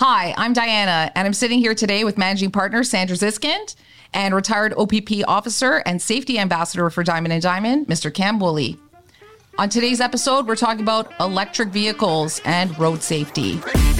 Hi, I'm Diana, and I'm sitting here today with managing partner Sandra Ziskind and retired OPP officer and safety ambassador for Diamond & Diamond, Mr. Cam Woolley. On today's episode, we're talking about electric vehicles and road safety.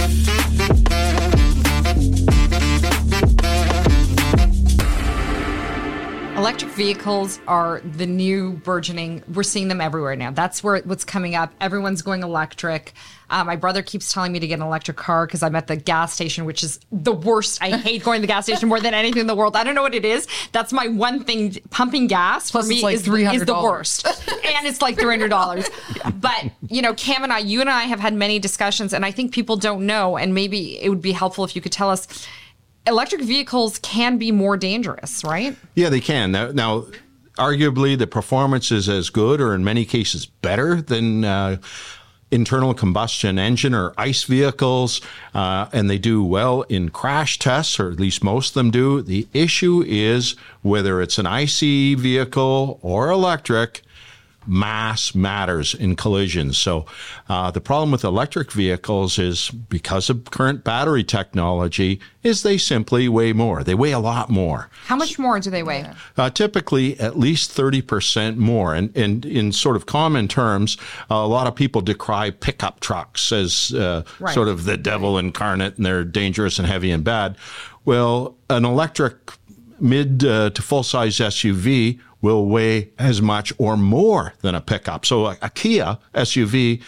Electric vehicles are the new burgeoning. We're seeing them everywhere now. That's what's coming up. Everyone's going electric. My brother keeps telling me to get an electric car because I'm at the gas station, which is the worst. I hate going to the gas station more than anything in the world. I don't know what it is. That's my one thing. Pumping gas for me is the worst. And it's like $300. Yeah. But, Cam and you and I have had many discussions, and I think people don't know, and maybe it would be helpful if you could tell us, electric vehicles can be more dangerous, right? Yeah, they can. Now, arguably, the performance is as good or in many cases better than internal combustion engine or ICE vehicles, and they do well in crash tests, or at least most of them do. The issue is whether it's an ICE vehicle or electric, mass matters in collisions. So the problem with electric vehicles is, because of current battery technology, is they simply weigh more. They weigh a lot more. How much more do they weigh? Typically at least 30% more. And in sort of common terms, a lot of people decry pickup trucks as sort of the devil incarnate, and they're dangerous and heavy and bad. Well, an electric mid to full-size SUV will weigh as much or more than a pickup. So a Kia SUV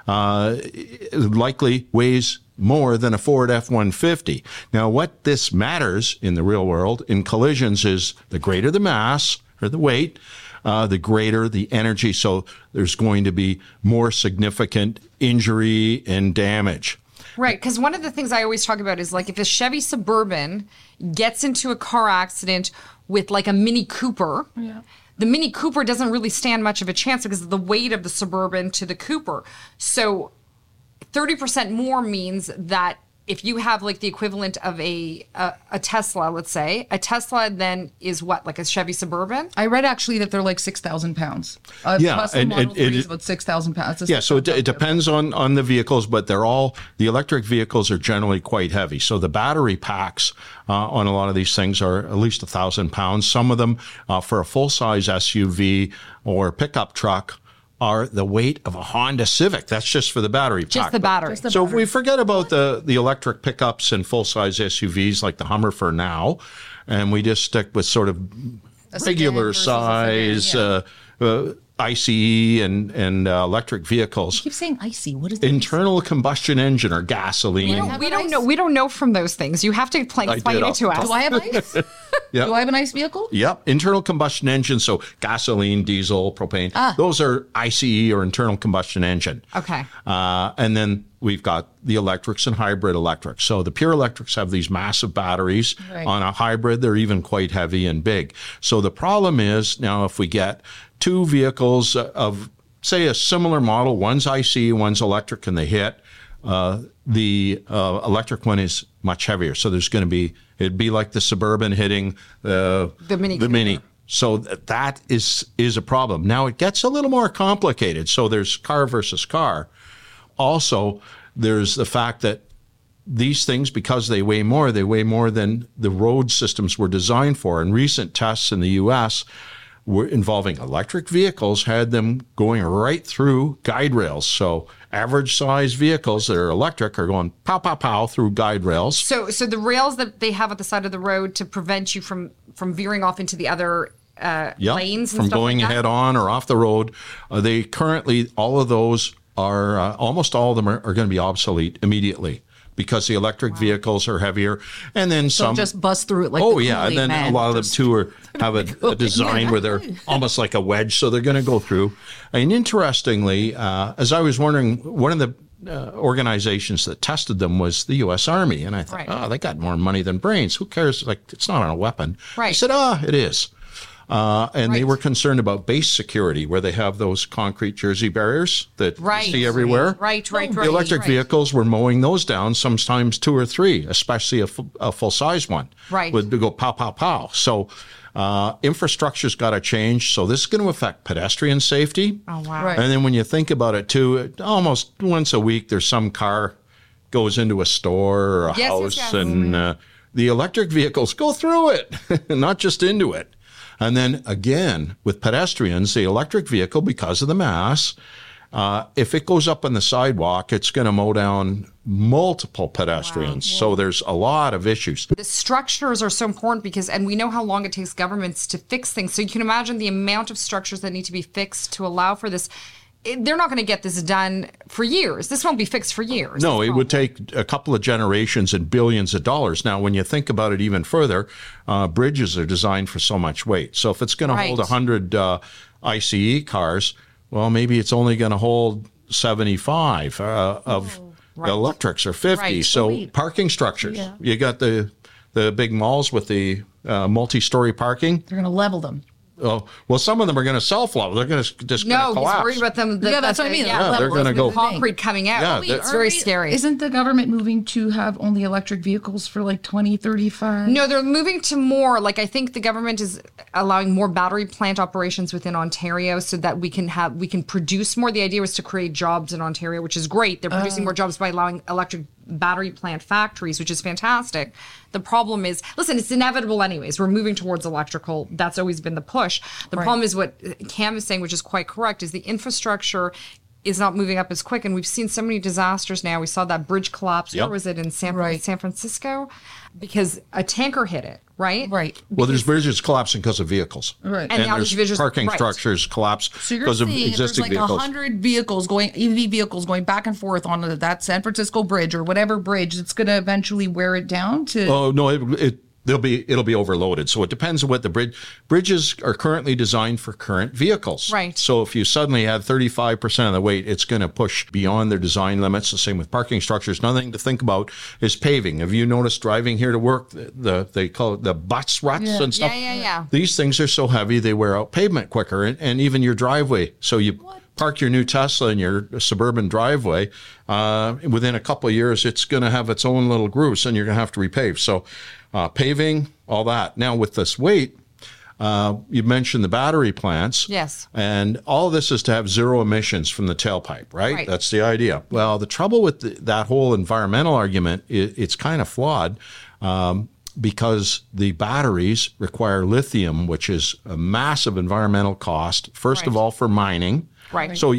likely weighs more than a Ford F-150. Now, what this matters in the real world in collisions is the greater the mass or the weight, the greater the energy. So there's going to be more significant injury and damage. Right, because one of the things I always talk about is, like, if a Chevy Suburban gets into a car accident with like a Mini Cooper, the Mini Cooper doesn't really stand much of a chance because of the weight of the Suburban to the Cooper. So 30% more means that if you have like the equivalent of a Tesla, let's say, a Tesla then is what, like a Chevy Suburban? I read actually that they're like 6,000 pounds. Tesla Model 3 is about 6,000 pounds. So it depends on the vehicles, but the electric vehicles are generally quite heavy. So the battery packs on a lot of these things are at least 1,000 pounds. Some of them for a full-size SUV or pickup truck are the weight of a Honda Civic. That's just for the battery pack. Just the battery. So if we forget about the electric pickups and full-size SUVs like the Hummer for now, and we just stick with sort of regular size ICE and electric vehicles. You keep saying ICE. What is that? Internal combustion engine or gasoline. We don't know. We don't know from those things. You have to explain it to us. Do I have ICE? Yep. Do I have an ICE vehicle? Yep. Internal combustion engine. So gasoline, diesel, propane. Those are ICE or internal combustion engine. Okay. And then we've got the electrics and hybrid electrics. So the pure electrics have these massive batteries. Right. On a hybrid, they're even quite heavy and big. So the problem is now if we get two vehicles of, say, a similar model, one's ICE, one's electric, and they hit, the electric one is much heavier. So there's going to be, it'd be like the Suburban hitting the Mini. So that is a problem. Now it gets a little more complicated. So there's car versus car. Also, there's the fact that these things, because they weigh more than the road systems were designed for. And recent tests in the U.S. were involving electric vehicles had them going right through guide rails. So average size vehicles that are electric are going pow, pow, pow through guide rails. So the rails that they have at the side of the road to prevent you from veering off into the other lanes and from stuff going like that? head on or off the road. They currently, all of those are, almost all of them are going to be obsolete immediately, because the electric vehicles are heavier, and then some just bust through it like and then a lot of them too have a design where they're almost like a wedge, so they're going to go through. And interestingly, as I was wondering, one of the organizations that tested them was the U.S. Army, and I thought, they got more money than brains. Who cares? Like, it's not on a weapon. Right. I said, it is. They were concerned about base security, where they have those concrete jersey barriers that you see everywhere. Right. The electric vehicles were mowing those down, sometimes 2 or 3, especially a full-size one. Right. Would go pow, pow, pow. So infrastructure's got to change. So this is going to affect pedestrian safety. Oh, wow. Right. And then when you think about it, too, almost once a week there's some car goes into a store or a Yes, house, yes. and the electric vehicles go through it, not just into it. And then again, with pedestrians, the electric vehicle, because of the mass, if it goes up on the sidewalk, it's going to mow down multiple pedestrians. So there's a lot of issues. The structures are so important because, and we know how long it takes governments to fix things. So you can imagine the amount of structures that need to be fixed to allow for this. They're not going to get this done for years. This won't be fixed for years. No, it would take a couple of generations and billions of dollars. Now, when you think about it even further, bridges are designed for so much weight. So if it's going to hold 100 ICE cars, well, maybe it's only going to hold 75 of electrics or 50. Right. So parking structures, you got the big malls with the multi-story parking. They're going to level them. Oh, well, some of them are going to self-level. They're going to just No, he's collapse. worried about them. Yeah, that's what I mean. Yeah, they're going to go. Concrete coming out. Yeah, It's very scary. Isn't the government moving to have only electric vehicles for like 2035? No, they're moving to more. Like, I think the government is allowing more battery plant operations within Ontario so that we can produce more. The idea was to create jobs in Ontario, which is great. They're producing more jobs by allowing electric battery plant factories, which is fantastic. The problem is, listen, it's inevitable anyways. We're moving towards electrical. That's always been the push. The problem is what Cam is saying, which is quite correct, is the infrastructure is not moving up as quick. And we've seen so many disasters now. We saw that bridge collapse. Where was it? In San Francisco? Because a tanker hit it, right? Right. Well, there's bridges collapsing because of vehicles. Right. And now there's these bridges- parking right. structures collapse So you're because of saying if there's existing like vehicles. 100 vehicles going, EV vehicles going back and forth on that San Francisco bridge or whatever bridge, it's going to eventually wear it down to. Oh no, it'll be overloaded. So it depends on what the bridges are currently designed for current vehicles. Right. So if you suddenly had 35% of the weight, it's going to push beyond their design limits. The same with parking structures. Another thing to think about is paving. Have you noticed driving here to work, they call it the bus ruts and stuff? Yeah. These things are so heavy they wear out pavement quicker, and even your driveway. So you park your new Tesla in your suburban driveway. Within a couple of years, it's going to have its own little grooves, and you're going to have to repave. So paving, all that. Now with this weight, you mentioned the battery plants. Yes. And all of this is to have zero emissions from the tailpipe, right? That's the idea. Well, the trouble with that whole environmental argument, it's kind of flawed. Because the batteries require lithium, which is a massive environmental cost, first of all, for mining. Right. So,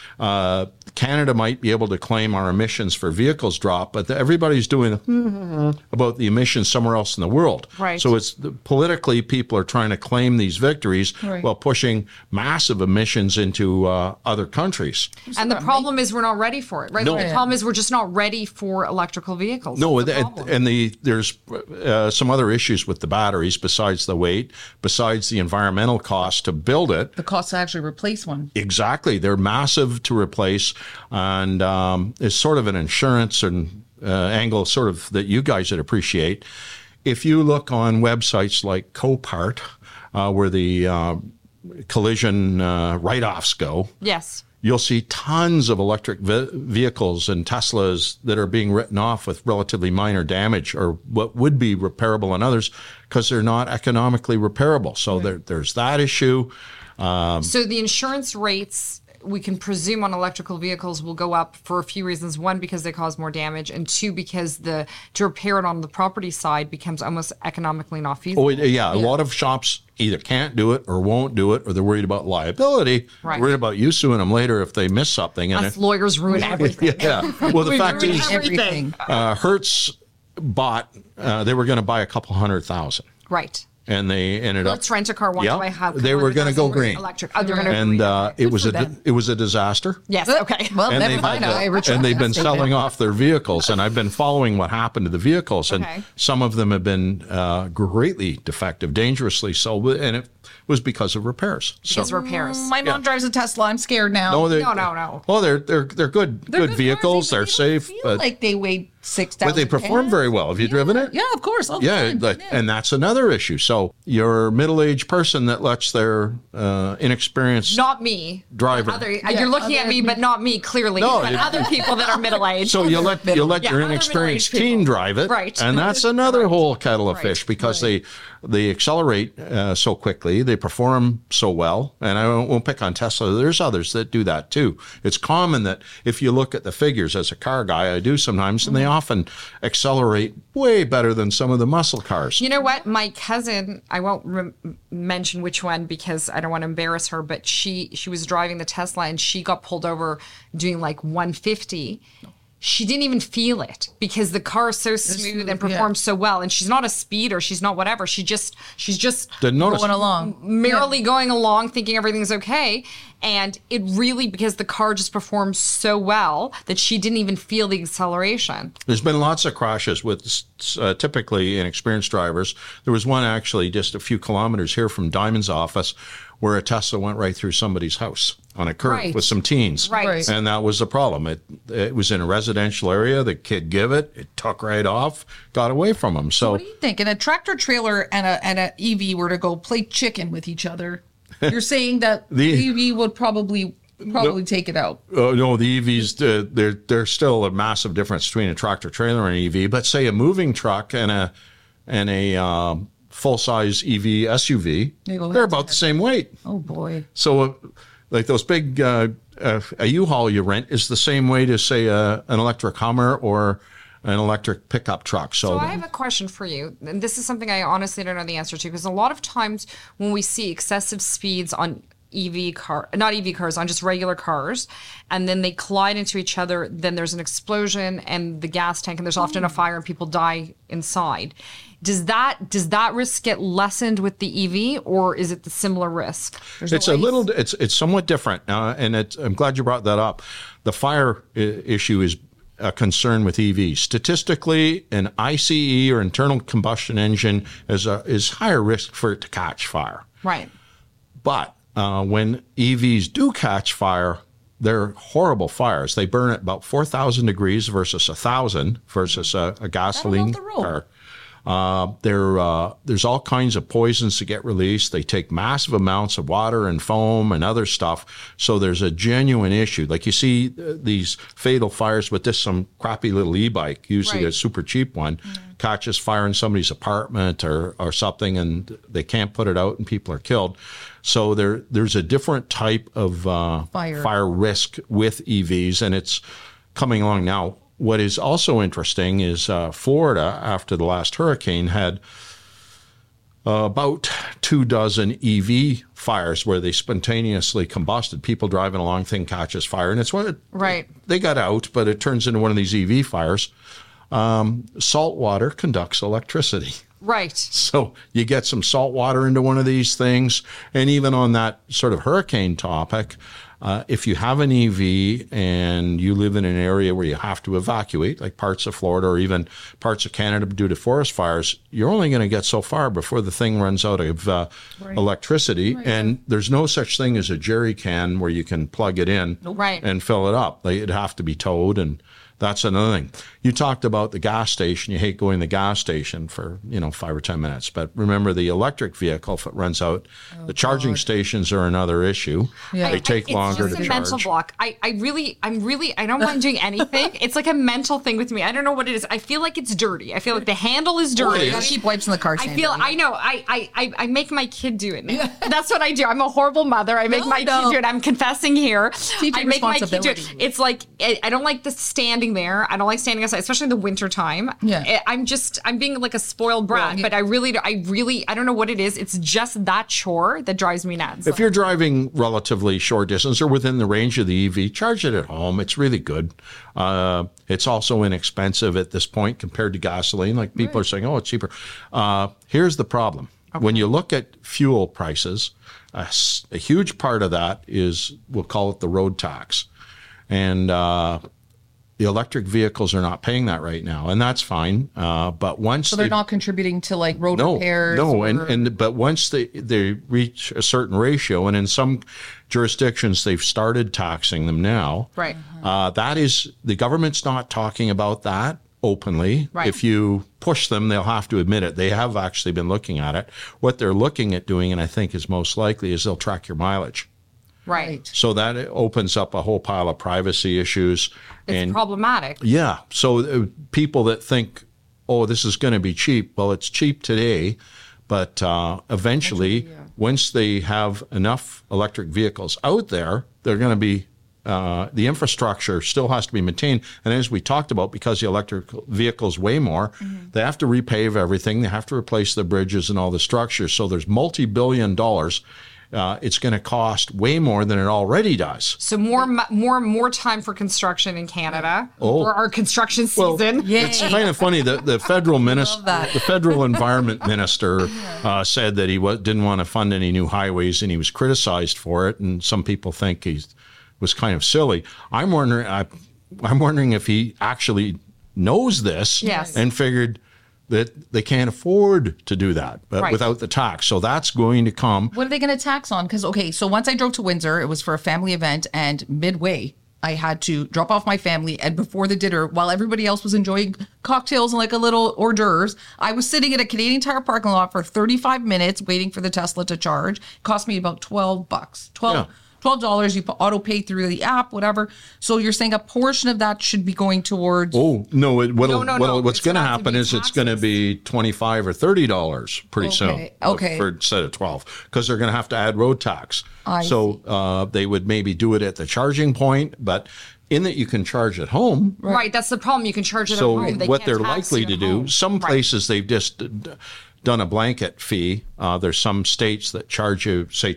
Canada might be able to claim our emissions for vehicles drop, but everybody's doing about the emissions somewhere else in the world. Right. So it's politically, people are trying to claim these victories while pushing massive emissions into other countries. And the problem is we're not ready for it, right? No. The problem is we're just not ready for electrical vehicles. No, That's the problem. and there's some other issues with the batteries besides the weight, besides the environmental cost to build it. The cost to actually replace one. Exactly. They're massive to replace, and it's sort of an insurance and angle sort of that you guys would appreciate. If you look on websites like Copart, where the collision write-offs go, Yes. you'll see tons of electric vehicles and Teslas that are being written off with relatively minor damage or what would be repairable on others because they're not economically repairable. So there's that issue. So the insurance rates, we can presume on electrical vehicles will go up for a few reasons. One, because they cause more damage, and two, because to repair it on the property side becomes almost economically not feasible. Oh, yeah. A lot of shops either can't do it or won't do it, or they're worried about liability, worried about you suing them later if they miss something. Us lawyers ruin everything. Yeah. Well, the fact ruin is, everything. Hertz bought, they were going to buy a couple 100,000. Right. And they ended up. Let's rent a car. They were going to go green. Electric. Oh, they're going to and it was a disaster. Yes. Okay. Well, And never they've mind. and they've been selling off their vehicles, and I've been following what happened to the vehicles, and some of them have been greatly defective, dangerously so, and it was because of repairs. Because repairs. My mom drives a Tesla. I'm scared now. No. Well, they're good vehicles. They're safe. I feel But like they weighed 6,000. But they perform very well. Have you driven it? Yeah, of course. All the time. And that's another issue. So your middle-aged person that lets their inexperienced Not me. driver. You're looking at me, but not me, clearly. No, But other people that are middle-aged. So you let your other inexperienced middle-aged teen people. drive it, Right. and that's another whole kettle of Right. fish because they accelerate so quickly, they perform so well, and I won't pick on Tesla. There's others that do that too. It's common that if you look at the figures as a car guy, I do sometimes, and they often accelerate way better than some of the muscle cars. You know what? My cousin, I won't mention which one because I don't want to embarrass her, but she was driving the Tesla and she got pulled over doing like 150. She didn't even feel it because the car is so smooth and performs so well. And she's not a speeder. She's not whatever. She's just Didn't notice. Going along. merrily going along thinking everything's okay. And it really, because the car just performs so well that she didn't even feel the acceleration. There's been lots of crashes with typically inexperienced drivers. There was one actually just a few kilometers here from Diamond's office where a Tesla went right through somebody's house on a curb Right. with some teens. Right. And that was the problem. It was in a residential area. The kid give it took right off, got away from him. So What do you think? And a tractor trailer and a EV were to go play chicken with each other. You're saying that the EV would probably take it out. no, the EVs, there's still a massive difference between a tractor trailer and an EV. But say a moving truck and a full-size EV SUV, they're about the same weight. Oh boy. So, like those big a U-Haul you rent is the same weight as say an electric Hummer or an electric pickup truck. So I have a question for you, and this is something I honestly don't know the answer to, because a lot of times when we see excessive speeds on not EV cars, on just regular cars, and then they collide into each other, then there's an explosion and the gas tank, and there's often a fire and people die inside. Does that risk get lessened with the EV, or is it the similar risk? it's somewhat different, and I'm glad you brought that up. The fire issue is a concern with EVs. Statistically, an ICE or internal combustion engine is higher risk for it to catch fire. Right. But when EVs do catch fire, they're horrible fires. They burn at about 4,000 degrees versus 1,000 versus a gasoline car. There's all kinds of poisons that get released. They take massive amounts of water and foam and other stuff. So there's a genuine issue. Like you see these fatal fires with some crappy little e-bike, usually a super cheap one, catches fire in somebody's apartment or something, and they can't put it out and people are killed. So there's a different type of fire risk with EVs, and it's coming along now. What is also interesting is Florida, after the last hurricane, had about 24 EV fires where they spontaneously combusted. People driving along, thing catches fire, and it's they got out, but it turns into one of these EV fires. Salt water conducts electricity. Right. So you get some salt water into one of these things, and even on that sort of hurricane topic, if you have an EV and you live in an area where you have to evacuate, like parts of Florida or even parts of Canada due to forest fires, you're only going to get so far before the thing runs out of electricity. Right. And there's no such thing as a jerry can where you can plug it in and fill it up. It'd have to be towed, and that's another thing. You talked about the gas station. You hate going to the gas station for 5 or 10 minutes. But remember, the electric vehicle, if it runs out, the charging stations are another issue. Yeah. They take longer to charge. It's just a mental block. I don't mind doing anything. It's like a mental thing with me. I don't know what it is. I feel like it's dirty. I feel like the handle is dirty. You gotta keep wipes in the car. I know. I make my kid do it now. Yeah. That's what I do. I'm a horrible mother. I make my kid do it. I'm confessing here. I make my kid do it. It's like I don't like the standing there. I don't like standing outside, especially in the winter time. Yeah. I'm being like a spoiled brat, but I don't know what it is. It's just that chore that drives me nuts. If you're driving relatively short distance or within the range of the EV, charge it at home. It's really good. It's also inexpensive at this point compared to gasoline. Like people are saying, oh, it's cheaper. Here's the problem. Okay. When you look at fuel prices, a huge part of that is, we'll call it the road tax. And the electric vehicles are not paying that right now, and that's fine. But once they're not contributing to like road repairs. But once they reach a certain ratio, and in some jurisdictions they've started taxing them now. Right. That is, the government's not talking about that. openly. Right. If you push them, they'll have to admit it. They have actually been looking at it. What they're looking at doing, and I think is most likely, is they'll track your mileage. Right. So that opens up a whole pile of privacy issues. It's problematic. Yeah. So people that think, oh, this is going to be cheap. Well, it's cheap today, but eventually, once they have enough electric vehicles out there, they're going to be the infrastructure still has to be maintained. And as we talked about, because the electric vehicles weigh more, they have to repave everything. They have to replace the bridges and all the structures. So there's multi-billion dollars. It's going to cost way more than it already does. So more time for construction in Canada for our construction season. It's kind of funny that the federal minister, the federal environment minister, said that he didn't want to fund any new highways, and he was criticized for it. And some people think he was kind of silly. I'm wondering if he actually knows this and figured that they can't afford to do that without the tax. So that's going to come. What are they going to tax on? Because, okay, so once I drove to Windsor, it was for a family event, and midway, I had to drop off my family. And before the dinner, while everybody else was enjoying cocktails and like a little hors d'oeuvres, I was sitting at a Canadian Tire parking lot for 35 minutes waiting for the Tesla to charge. It cost me about $12. $12, you auto pay through the app, whatever. So you're saying a portion of that should be going towards. Oh no! What's It's going to not happen be is it's going to be $25 or $30 pretty soon. Okay. Instead of 12, because they're going to have to add road tax. I see. They would maybe do it at the charging point, but in that you can charge at home. Right. That's the problem. You can charge it So at home. what they're likely to do, some places they've just done a blanket fee. There's some states that charge you, say,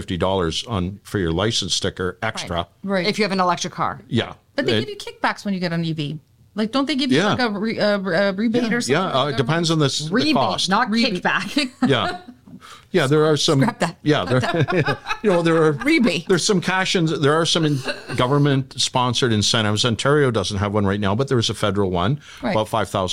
$250 for your license sticker extra. Right. If you have an electric car. Yeah. But they give you kickbacks when you get an EV. Like, don't they give you like a rebate or something? Yeah, it depends on the Rebate, cost. not kickback. Yeah. Yeah, there are some. Scrap that. Yeah, there are Rebate. There's some there are some government sponsored incentives. Ontario doesn't have one right now, but there is a federal one, about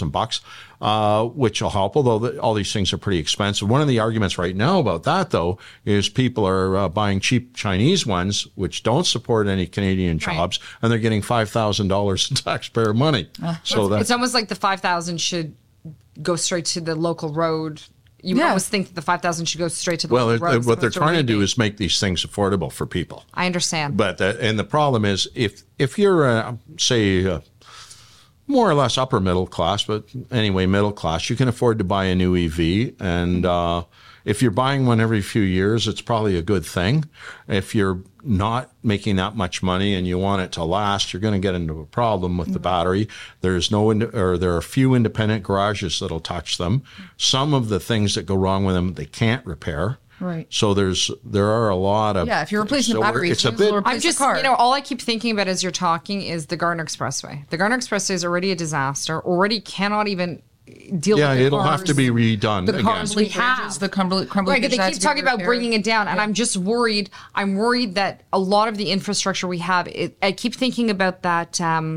$5,000, which will help. Although all these things are pretty expensive. One of the arguments right now about that, though, is people are buying cheap Chinese ones, which don't support any Canadian jobs, and they're getting $5,000 in taxpayer money. So it's almost like the 5,000 should go straight to the local road. You always think that the 5,000 should go straight to the local road. What they're trying to do is make these things affordable for people. I understand. But and the problem is if you're say more or less upper middle class, but anyway middle class, you can afford to buy a new EV, and if you're buying one every few years, it's probably a good thing. If you're not making that much money and you want it to last, you're going to get into a problem with the battery. There are few independent garages that'll touch them. Some of the things that go wrong with them, they can't repair. Right. So there are a lot of if you're replacing the battery, it's a bit. I'm just all I keep thinking about as you're talking is the Gardner Expressway. The Gardner Expressway is already a disaster. Already cannot even deal with the it'll cars. have to be redone The again. cars we have. The crumbling right, bridge they has keep to be talking about repaired. bringing it down, and I'm just worried. I'm worried that a lot of the infrastructure we have. I keep thinking about that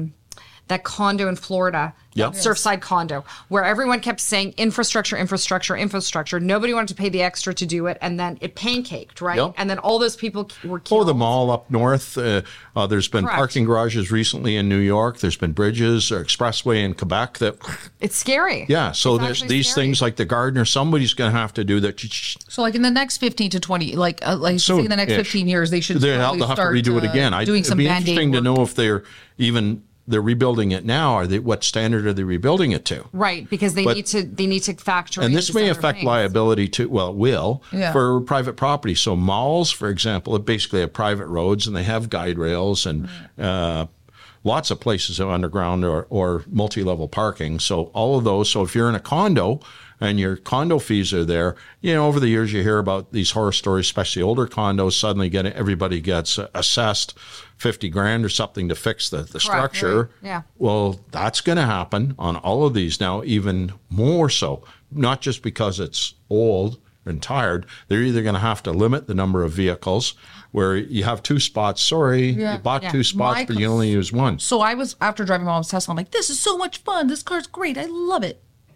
condo in Florida, Surfside condo, where everyone kept saying infrastructure. Nobody wanted to pay the extra to do it, and then it pancaked, right? Yep. And then all those people were killed. The mall up north. There's been parking garages recently in New York. There's been bridges or expressway in Quebec that. It's scary. Yeah. So It's there's actually these scary. things like the Gardner. Somebody's going to have to do that. So, like in the next 15 to 20, like say in the next 15 years, they should They'll probably have to start redo it again. doing some It'd be Band-Aid interesting to work. know if they're rebuilding it now. What standard are they rebuilding it to? Right, because they need to factor in And this may other affect things. liability too. Well, it will for private property. So malls, for example, basically have private roads and they have guide rails and lots of places of underground or multi-level parking. So all of those. So if you're in a condo and your condo fees are there, over the years you hear about these horror stories, especially older condos. Suddenly, everybody gets assessed $50,000 or something to fix the structure. Right. Yeah. Well, that's going to happen on all of these now, even more so. Not just because it's old and tired. They're either going to have to limit the number of vehicles, where you have two spots. You bought two spots, but you only use one. So I was, after driving mom's Tesla, I'm like, this is so much fun. This car's great. I love it.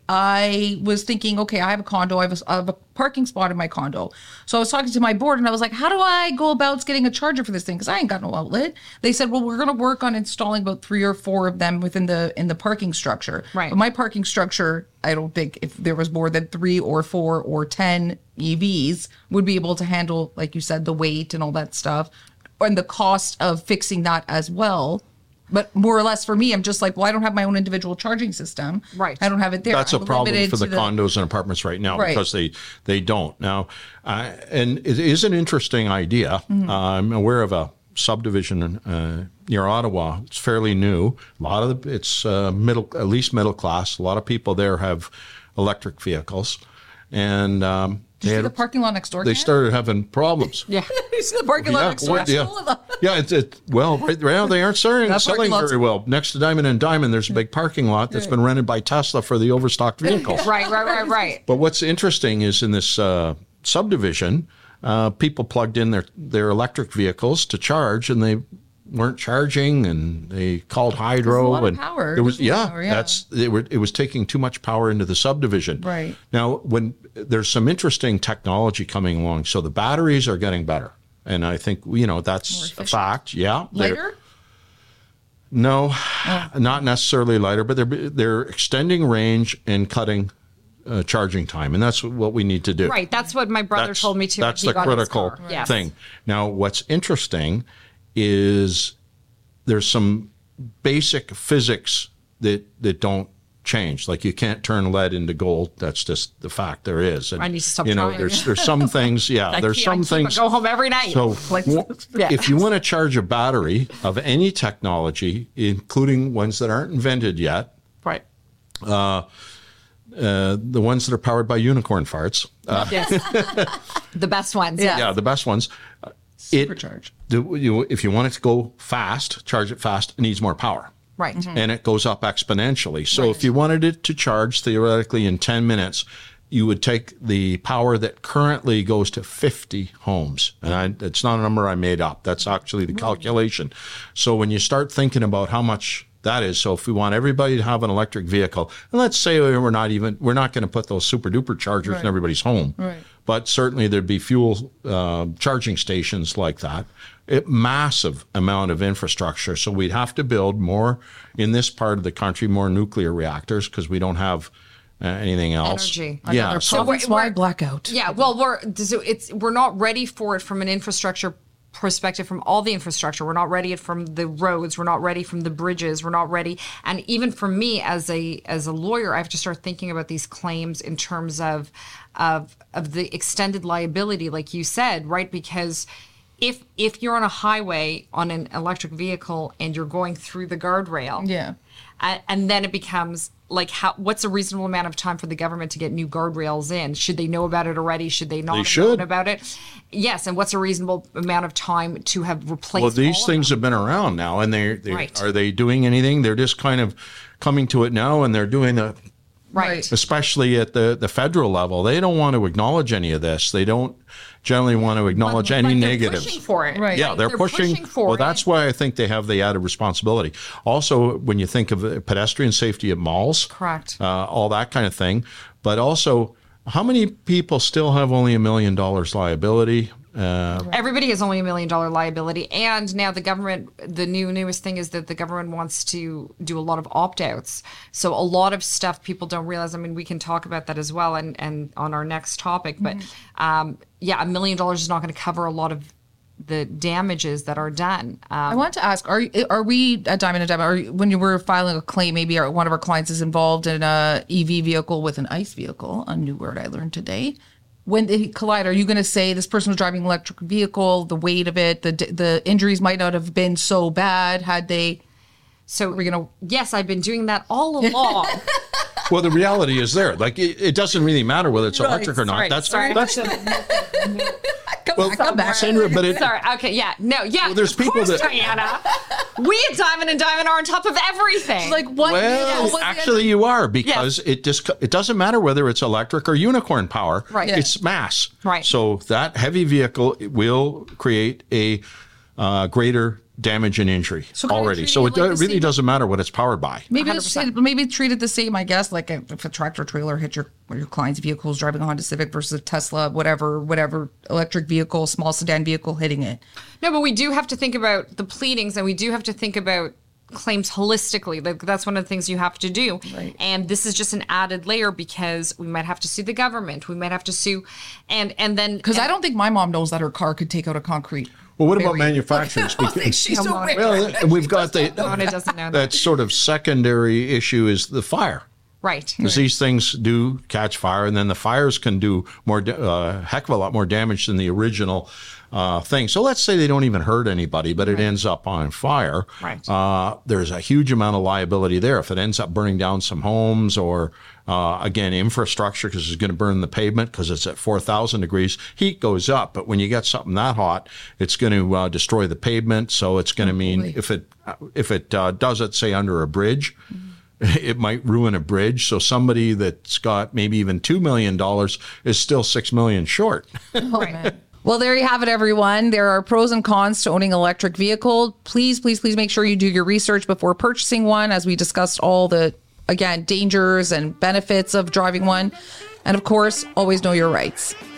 I was thinking, okay, I have a condo. I have a parking spot in my condo. So I was talking to my board and I was like, how do I go about getting a charger for this thing? Because I ain't got no outlet. They said, well, we're going to work on installing about 3 or 4 of them in the parking structure. Right. But my parking structure, I don't think if there was more than 3 or 4 or 10 EVs would be able to handle, like you said, the weight and all that stuff and the cost of fixing that as well. But more or less for me, I'm just like, well, I don't have my own individual charging system. Right. I don't have it there. That's I'm a problem limited for the to condos and apartments right now Right. because they don't. Now, and it is an interesting idea. Mm-hmm. I'm aware of a subdivision near Ottawa. It's fairly new. A lot of it's at least middle class. A lot of people there have electric vehicals. And Did you see the parking lot next door? they Ken? started having problems. Yeah. You see the parking lot next door? Well, right now they aren't selling That parking lot's- very well. Next to Diamond and Diamond, there's a big parking lot that's been rented by Tesla for the overstocked vehicles. Right. But what's interesting is in this subdivision, people plugged in their electric vehicles to charge, and they weren't charging, and they called hydro. There's a lot of and power. It was There's a lot of power, yeah. it was taking too much power into the subdivision. Right. Now, when there's some interesting technology coming along, so the batteries are getting better, and I think that's a fact. Yeah, Later? No, not necessarily lighter, but they're extending range and cutting charging time, and that's what we need to do. Right. That's what my brother told me too. That's when he the got his critical car. Yes. thing. Now, what's interesting is there's some basic physics that don't change. Like you can't turn lead into gold. That's just the fact there is. And, I need to stop trying. there's some things. Yeah, there's some things. Go home every night. So Yeah. if you want to charge a battery of any technology, including ones that aren't invented yet, Right. the ones that are powered by unicorn farts, Yes. The best ones. Yeah. yeah, the best ones. Supercharge. If you want it to go fast, charge it fast, it needs more power. Right. And it goes up exponentially. So if you wanted it to charge theoretically in 10 minutes, you would take the power that currently goes to 50 homes. And it's not a number I made up. That's actually the calculation. So when you start thinking about how much that is, so if we want everybody to have an electric vehicle, and let's say we're not going to put those super duper chargers in everybody's home, Right. but certainly there'd be fuel charging stations like that. Massive amount of infrastructure. So we'd have to build more in this part of the country, more nuclear reactors because we don't have anything else. Energy. Yeah. Another So province-wide blackout. Yeah. Well, we're not ready for it from an infrastructure perspective, from all the infrastructure. We're not ready from the roads. We're not ready from the bridges. We're not ready. And even for me as a lawyer, I have to start thinking about these claims in terms of the extended liability, like you said, right? Because if you're on a highway on an electric vehicle and you're going through the guardrail, Yeah. and then it becomes like, what's a reasonable amount of time for the government to get new guardrails in? Should they know about it already? Should they not They have should. known about it? Yes, and what's a reasonable amount of time to have replaced? well, these all of things them? have been around now, and Right. are they doing anything? They're just kind of coming to it now, and they're doing Right. especially at the federal level. They don't want to acknowledge any of this. They don't generally want to acknowledge any But they're negatives. pushing for it. Right. Yeah, they're pushing for well, it. that's why I think they have the added responsibility. Also, when you think of pedestrian safety at malls, Correct. all that kind of thing. But also, how many people still have only $1 million liability? Everybody has only $1 million liability, and now the government. The newest thing is that the government wants to do a lot of opt-outs. So a lot of stuff people don't realize. I mean, we can talk about that as well, and on our next topic. But yeah, $1 million is not going to cover a lot of the damages that are done. I want to ask: Are we at Diamond and Diamond? When you were filing a claim, maybe one of our clients is involved in a EV vehicle with an ICE vehicle. A new word I learned today. When they collide, are you going to say this person was driving an electric vehicle, the weight of it, the injuries might not have been so bad had they? So yes, I've been doing that all along. Well, the reality is there. Like it doesn't really matter whether it's electric or not. Sorry. Come back. Sandra, but Sorry. Okay. Yeah. No. Yeah. there's of people course, that- Diana. We at Diamond and Diamond are on top of everything. Like what? Well, actually, you are because it doesn't matter whether it's electric or unicorn power. Right. It's mass. Right. So that heavy vehicle will create a greater damage and injury So kind of already. treating So it like the really same- doesn't matter what it's powered by. Maybe 100%. maybe treat it the same, I guess. Like if a tractor trailer hit your client's vehicles driving a Honda Civic versus a Tesla, whatever electric vehicle, small sedan vehicle hitting it. No, but we do have to think about the pleadings, and we do have to think about claims holistically. Like that's one of the things you have to do. Right. And this is just an added layer because we might have to sue the government. We might have to sue, and then Because I don't think my mom knows that her car could take out a concrete. Well, what about barrier. manufacturers? I don't think she's Come on. aware. Well, we've got Mona doesn't know that sort of secondary issue is the fire. right. Because these things do catch fire, and then the fires can do more, heck of a lot more damage than the original thing. So let's say they don't even hurt anybody, but it ends up on fire. Right. There's a huge amount of liability there. If it ends up burning down some homes or, again, infrastructure, because it's going to burn the pavement because it's at 4,000 degrees, heat goes up. But when you get something that hot, it's going to destroy the pavement. So it's going to mean if it does it, say, under a bridge, it might ruin a bridge. So somebody that's got maybe even $2 million is still $6 million short. Well, there you have it, everyone. There are pros and cons to owning an electric vehicle. Please, please, please make sure you do your research before purchasing one, as we discussed all the, again, dangers and benefits of driving one. And of course, always know your rights.